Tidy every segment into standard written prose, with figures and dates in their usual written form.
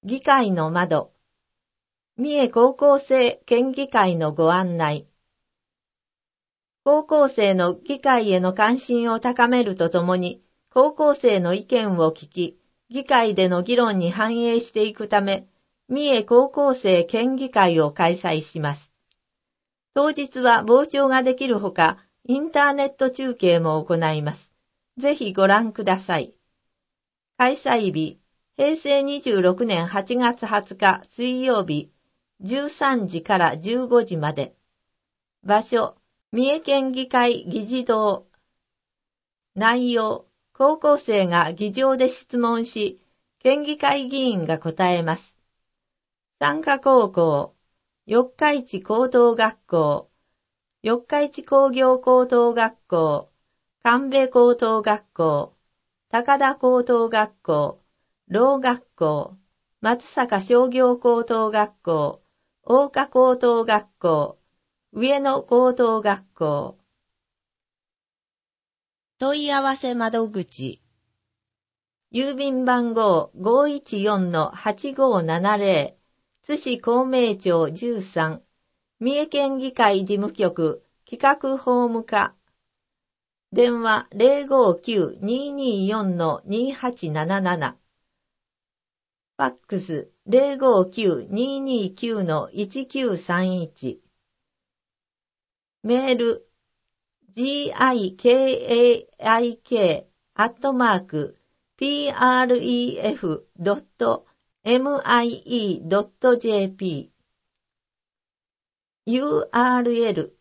議会の窓。三重高校生県議会のご案内。高校生の議会への関心を高めるとともに、高校生の意見を聞き、議会での議論に反映していくため、三重高校生県議会を開催します。当日は傍聴ができるほか、インターネット中継も行います。ぜひご覧ください。開催日、平成26年8月20日水曜日、13時から15時まで。場所、三重県議会議事堂。内容、高校生が議場で質問し、県議会議員が答えます。参加高校、四日市高等学校、四日市工業高等学校、神戸高等学校、高田高等学校、老学校、松阪商業高等学校、大岡高等学校、上野高等学校。問い合わせ窓口。郵便番号 514-8570 津市公明町13三重県議会事務局企画法務課。電話 059-224-2877。ファックス 059-229-1931。メール gikaik@pref.mie.jp URL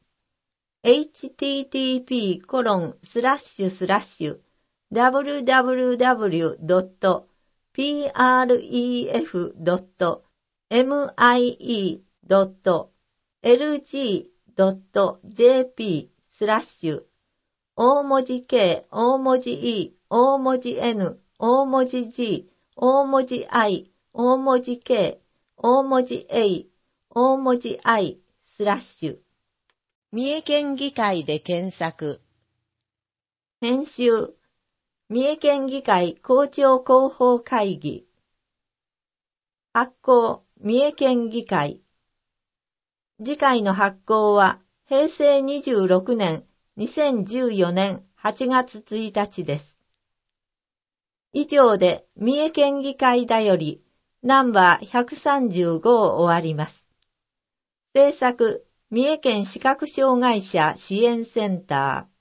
http://www.pref.mie.lg.jp/ 大文字 K、大文字 E、大文字 N、大文字 G、大文字 I、大文字 K、大文字 A、大文字 I/三重県議会で検索。編集、三重県議会校長広報会議。発行、三重県議会。次回の発行は平成26年2014年8月1日です。以上で三重県議会だよりナンバー135を終わります。制作、三重県視覚障害者支援センター。